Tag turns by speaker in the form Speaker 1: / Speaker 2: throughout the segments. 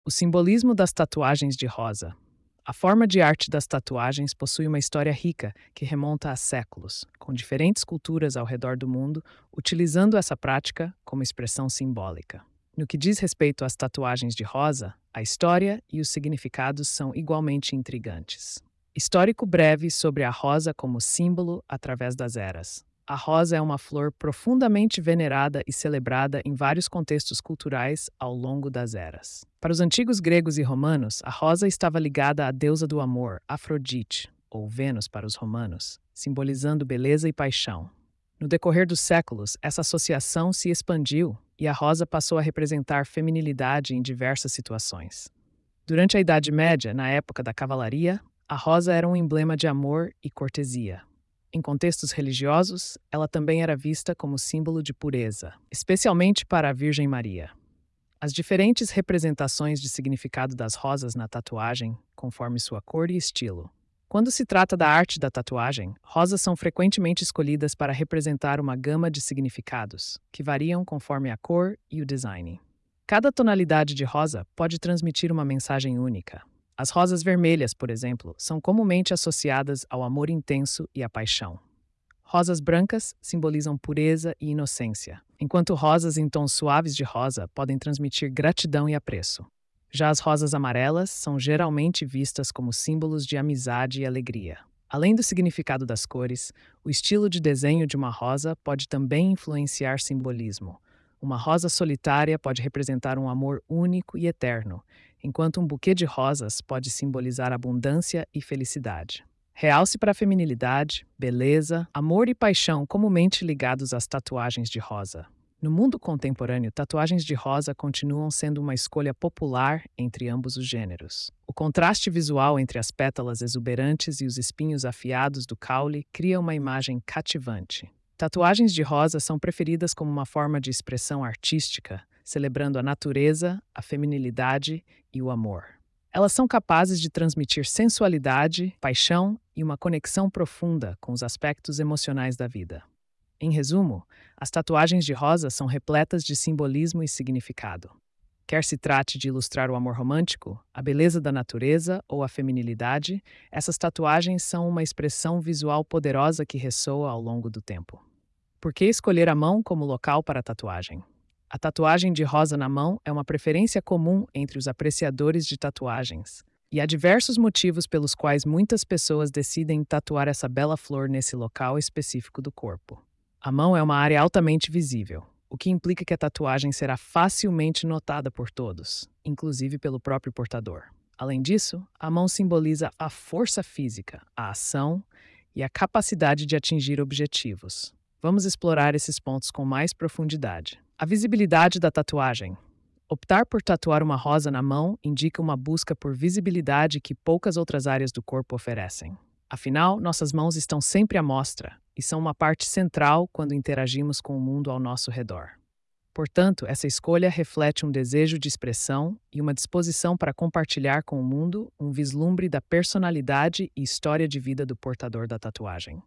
Speaker 1: O simbolismo das tatuagens de rosa. A forma de arte das tatuagens possui uma história rica que remonta a séculos, com diferentes culturas ao redor do mundo, utilizando essa prática como expressão simbólica. No que diz respeito às tatuagens de rosa, a história e os significados são igualmente intrigantes. Histórico breve sobre a rosa como símbolo através das eras. A rosa é uma flor profundamente venerada e celebrada em vários contextos culturais ao longo das eras. Para os antigos gregos e romanos, a rosa estava ligada à deusa do amor, Afrodite, ou Vênus para os romanos, simbolizando beleza e paixão. No decorrer dos séculos, essa associação se expandiu e a rosa passou a representar feminilidade em diversas situações. Durante a Idade Média, na época da cavalaria, a rosa era um emblema de amor e cortesia. Em contextos religiosos, ela também era vista como símbolo de pureza, especialmente para a Virgem Maria. As diferentes representações de significado das rosas na tatuagem, conforme sua cor e estilo. Quando se trata da arte da tatuagem, rosas são frequentemente escolhidas para representar uma gama de significados, que variam conforme a cor e o design. Cada tonalidade de rosa pode transmitir uma mensagem única. As rosas vermelhas, por exemplo, são comumente associadas ao amor intenso e à paixão. Rosas brancas simbolizam pureza e inocência, enquanto rosas em tons suaves de rosa podem transmitir gratidão e apreço. Já as rosas amarelas são geralmente vistas como símbolos de amizade e alegria. Além do significado das cores, o estilo de desenho de uma rosa pode também influenciar simbolismo. Uma rosa solitária pode representar um amor único e eterno, enquanto um buquê de rosas pode simbolizar abundância e felicidade. Realce para a feminilidade, beleza, amor e paixão comumente ligados às tatuagens de rosa. No mundo contemporâneo, tatuagens de rosa continuam sendo uma escolha popular entre ambos os gêneros. O contraste visual entre as pétalas exuberantes e os espinhos afiados do caule cria uma imagem cativante. Tatuagens de rosa são preferidas como uma forma de expressão artística, celebrando a natureza, a feminilidade e o amor. Elas são capazes de transmitir sensualidade, paixão e uma conexão profunda com os aspectos emocionais da vida. Em resumo, as tatuagens de rosa são repletas de simbolismo e significado. Quer se trate de ilustrar o amor romântico, a beleza da natureza ou a feminilidade, essas tatuagens são uma expressão visual poderosa que ressoa ao longo do tempo. Por que escolher a mão como local para a tatuagem? A tatuagem de rosa na mão é uma preferência comum entre os apreciadores de tatuagens, e há diversos motivos pelos quais muitas pessoas decidem tatuar essa bela flor nesse local específico do corpo. A mão é uma área altamente visível, o que implica que a tatuagem será facilmente notada por todos, inclusive pelo próprio portador. Além disso, a mão simboliza a força física, a ação e a capacidade de atingir objetivos. Vamos explorar esses pontos com mais profundidade. A visibilidade da tatuagem. Optar por tatuar uma rosa na mão indica uma busca por visibilidade que poucas outras áreas do corpo oferecem. Afinal, nossas mãos estão sempre à mostra e são uma parte central quando interagimos com o mundo ao nosso redor. Portanto, essa escolha reflete um desejo de expressão e uma disposição para compartilhar com o mundo um vislumbre da personalidade e história de vida do portador da tatuagem.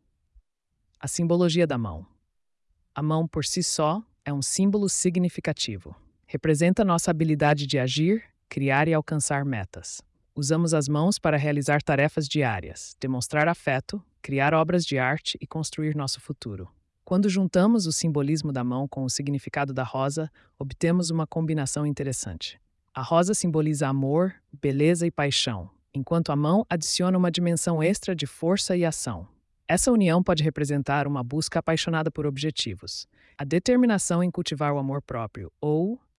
Speaker 1: A simbologia da mão. A mão, por si só, é um símbolo significativo. Representa nossa habilidade de agir, criar e alcançar metas. Usamos as mãos para realizar tarefas diárias, demonstrar afeto, criar obras de arte e construir nosso futuro. Quando juntamos o simbolismo da mão com o significado da rosa, obtemos uma combinação interessante. A rosa simboliza amor, beleza e paixão, enquanto a mão adiciona uma dimensão extra de força e ação. Essa união pode representar uma busca apaixonada por objetivos, a determinação em cultivar o amor próprio ou